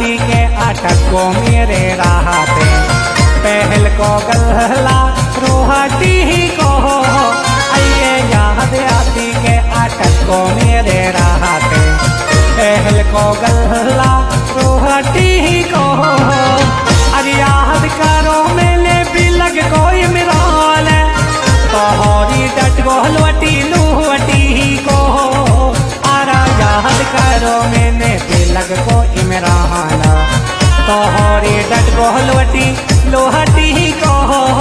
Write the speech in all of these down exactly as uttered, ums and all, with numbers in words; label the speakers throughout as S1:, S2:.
S1: आती के अटक को मेरे राहते पहल को गल्ला रोहती को आइए याद आती के अटक को मेरे राहते पहल को गल्ला रोहती को अरे याद करो मैंने भी लग कोई मिराल तो हरी डट को लुटी लुटी को आरा याद करो मैंने भी लग को इमरान तो हरी डट को लुटी लुटी को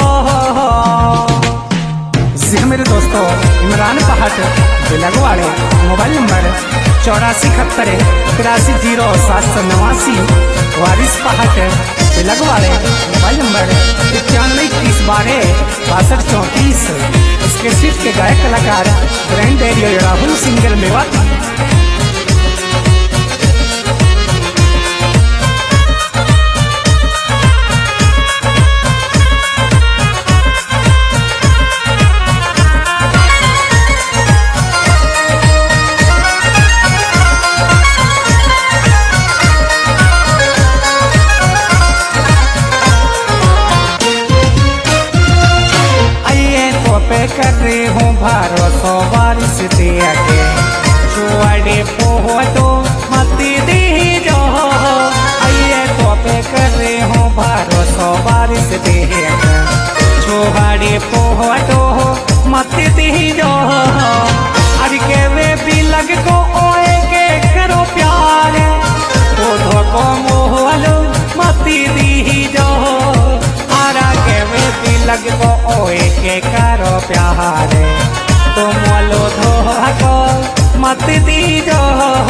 S1: जी मेरे दोस्तों इमरान पहाट बिलग वाले मोबाइल नंबर चौरासी इकहत्तर तिरासी जीरो सात सौ नवासी वारिस पहाट बिलग वाले मोबाइल नंबर इक्यानवे इक्कीस बारह बासठ चौंतीस। इसके सीट के गायक कलाकार ब्रांड एरियो राहुल सिंगल मेवाती। कर रही हूँ भरोसा बारिश दिया के छुआड़े पोहतो मती दी जो आइए तो पे कर रही हूँ भरोसा बारिश दिया के छुआड़े पोहतो मती दी जो अरे के वे भी लग को ओए के करो प्यार तो धोको मोहलो मती दी जो आरा के वे भी लग को ओए के करो प्यार तो मोलो धोको मत दी जो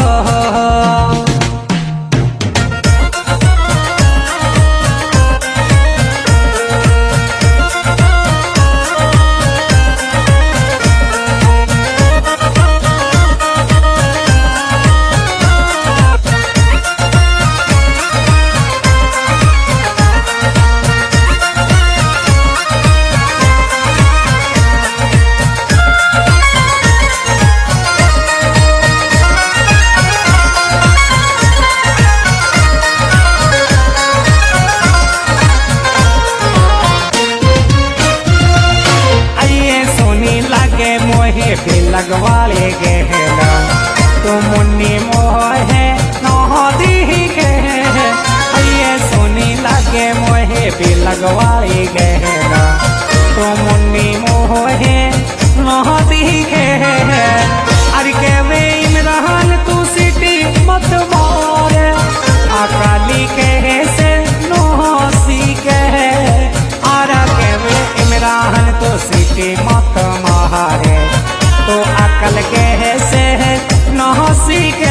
S1: लगवाले गहला तो मुन्नी मोहे नदी के आइए सोनी लगे मोहे भी लगवाले गहला तो मुन्नी मोहे नदी के अरे के वे इमरान तू सिटी मत मारे अकाली के से नोसी के आरा के वे इमरान तो सिटी मत मारे तो अकल के से नौसी के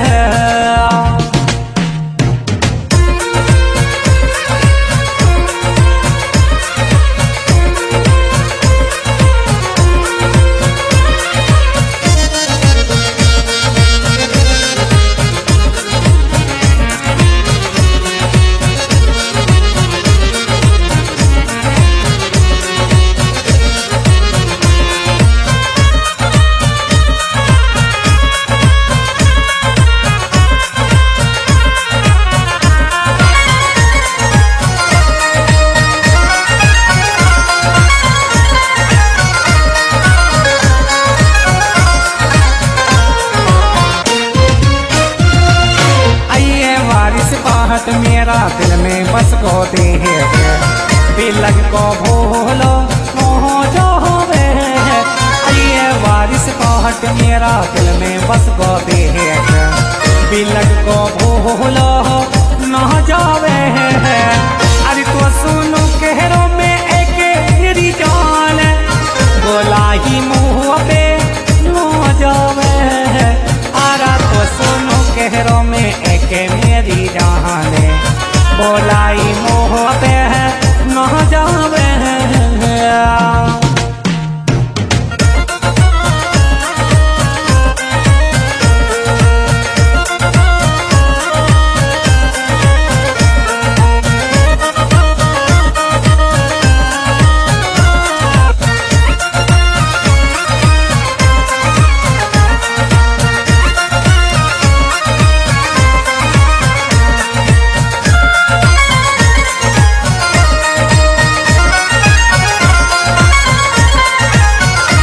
S1: मेरा दिल में बस को दे बिलग को भूलो मोह जो होवे आइए वारिस पहाट मेरा दिल में बस को दे बिलग को भूलो न जावे अरे तो सुनो कहरो में एक मेरी जान बोला ही मुँह पे न जावे आरा तो सुनो कहरो में एक मेरी जान बोलाई मोह पे न जावे।